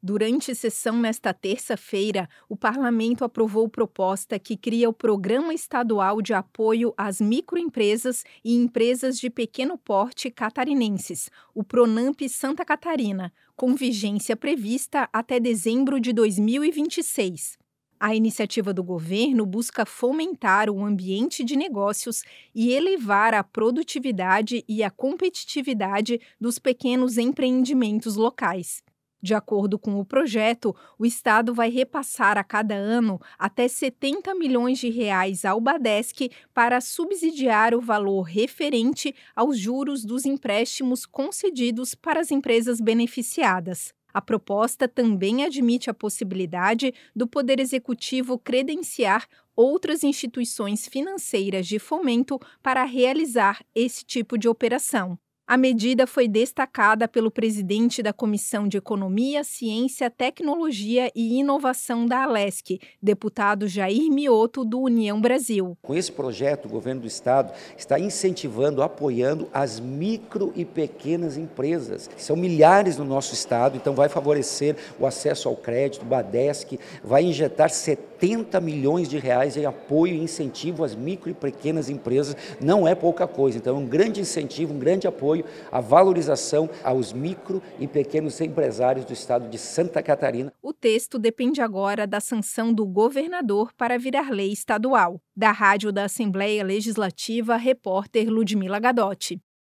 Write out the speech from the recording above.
Durante sessão nesta terça-feira, o parlamento aprovou proposta que cria o Programa Estadual de Apoio às Microempresas e Empresas de Pequeno Porte catarinenses, o Pronamp Santa Catarina, com vigência prevista até dezembro de 2026. A iniciativa do governo busca fomentar o ambiente de negócios e elevar a produtividade e a competitividade dos pequenos empreendimentos locais. De acordo com o projeto, o Estado vai repassar a cada ano até 70 milhões de reais ao Badesc para subsidiar o valor referente aos juros dos empréstimos concedidos para as empresas beneficiadas. A proposta também admite a possibilidade do Poder Executivo credenciar outras instituições financeiras de fomento para realizar esse tipo de operação. A medida foi destacada pelo presidente da Comissão de Economia, Ciência, Tecnologia e Inovação da Alesc, deputado Jair Mioto, do União Brasil. Com esse projeto, o governo do estado está incentivando, apoiando as micro e pequenas empresas, que são milhares no nosso estado, então vai favorecer o acesso ao crédito. O Badesc vai injetar 70 milhões de reais em apoio e incentivo às micro e pequenas empresas. Não é pouca coisa, então é um grande incentivo, um grande apoio à valorização aos micro e pequenos empresários do estado de Santa Catarina. O texto depende agora da sanção do governador para virar lei estadual. Da Rádio da Assembleia Legislativa, repórter Ludmila Gadotti.